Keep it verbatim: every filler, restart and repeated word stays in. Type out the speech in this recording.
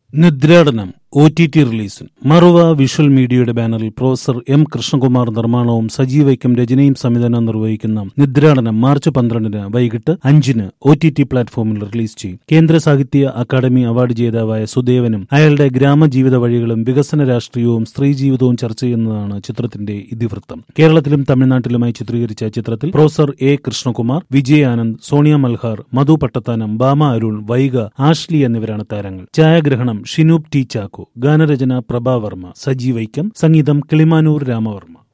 നിദ്രാടനം O T T റിലീസിന് Mahua visual മീഡിയയുടെ ബാനറിൽ പ്രൊഫസർ എം കൃഷ്ണകുമാർ നിർമ്മാണവും സജീവ് വൈക്കം രചനയും സംവിധാനം നിർവഹിക്കുന്ന നിദ്രാടനം മാർച്ച് പന്ത്രണ്ടിന് വൈകിട്ട് അഞ്ചിന് ഒ ടി ടി പ്ലാറ്റ്ഫോമിൽ റിലീസ് ചെയ്യും. കേന്ദ്ര സാഹിത്യ അക്കാദമി അവാർഡ് ജേതാവായ സുദേവനും അയാളുടെ ഗ്രാമജീവിത വഴികളും വികസന രാഷ്ട്രീയവും സ്ത്രീ ജീവിതവും ചർച്ച ചെയ്യുന്നതാണ് ചിത്രത്തിന്റെ ഇതിവൃത്തം. കേരളത്തിലും തമിഴ്നാട്ടിലുമായി ചിത്രീകരിച്ച ചിത്രത്തിൽ professor A Krishnakumar, Vijay Anand, Sonia Malhar, Madhu Pattathanam, Bama Arun, Vaiga, Ashley എന്നിവരാണ് താരങ്ങൾ. ഛായാഗ്രഹണം ഷിനൂപ് ടി ചാക്കോ, ഗാനരചന പ്രഭാവർമ്മ, സജീവ് വൈക്കം, സംഗീതം കിളിമാനൂർ രാമവർമ്മ.